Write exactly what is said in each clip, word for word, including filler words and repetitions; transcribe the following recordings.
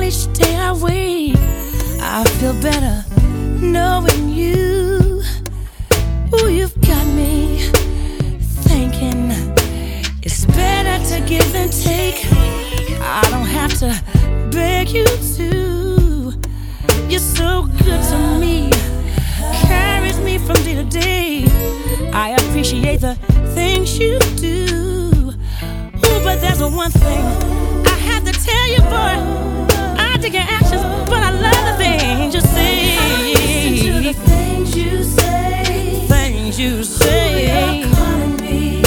each day I wake, I feel better knowing you. Ooh, you've got me thinking it's better to give than take. I don't have to beg you to. You're so good to me, carries me from day to day. I appreciate the things you do. Ooh, but there's one thing I have to tell you, boy. I dig your actions, but I love the things you say. I listen to the things you say. Things you say. You're calling me.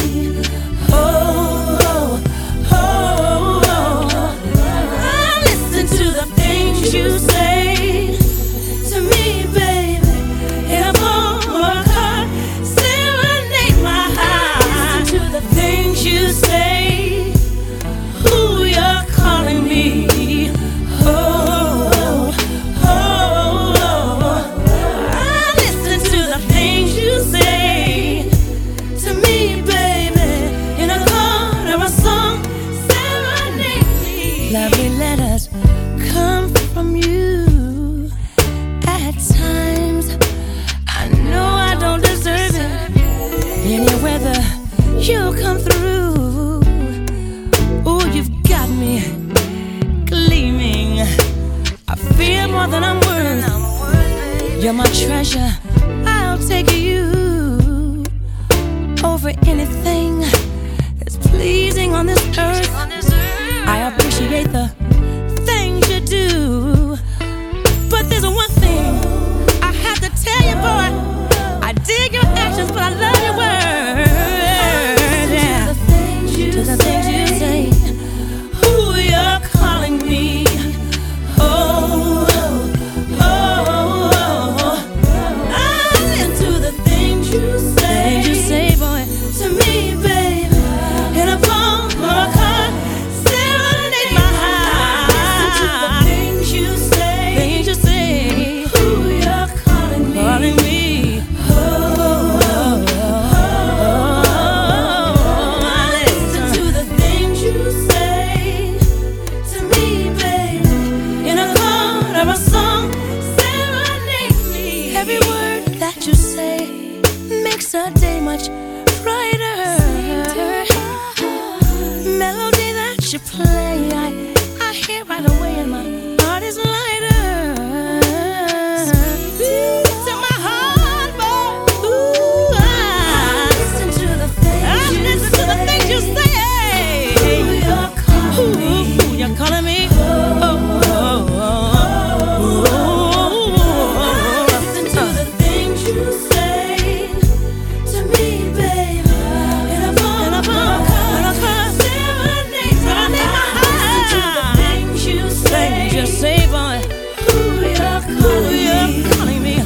Oh, oh, oh, oh. I listen to the things you say To me, baby. in a form car, serenade my heart. Listen to the Things you say. Who you're calling me. Oh, oh, oh, oh. I listen to the things you say to me, baby. in a chord or a song, serenade me. Lovely letters come from you. At times I know I don't deserve it. Any weather you come through. Ooh, you've got me gleaming. I feel more than I'm worth. You're my treasure, I'll take you over anything that's pleasing on this earth. I appreciate the things you do, but there's one thing I have to tell you, boy. I dig your actions, but I love your words. Yeah. To the things you To the things you say. say. Who you're calling me. Oh, oh, oh, oh. I listen to the things you say. Things you say, boy. To me, baby. In a phone or a car, serenade my Listen to the heart. things you say. Things you say. Who you're calling me. Calling me. Oh, oh, oh, oh. I Listen listen to the things you say. To me, baby. in a chord or a song, serenade me. Every word that you say makes a day much brighter. Melody that you play, I, I hear right away, and my heart is lighter. To my heart, boy. Ooh, I, Listen to the things I you listen say. to the things you say. Who you're calling me. Ooh, ooh, you're calling me. Oh, oh, oh, oh. Listen to the things you say. To me, baby. In a phone, in a phone, in a car, serenade, serenade my heart. Listen to the things you say. Things you say, boy. Who you're Who calling me. you're calling me.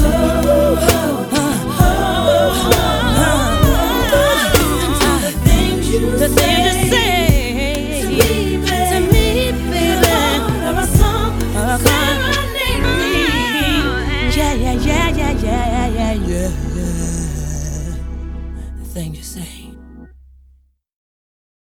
Listen to the things you The things you say. To say. me, baby. To me, baby. Or a song. Oh, Serenade me. yeah, yeah, yeah, yeah, yeah, yeah, yeah, yeah. The thing you say.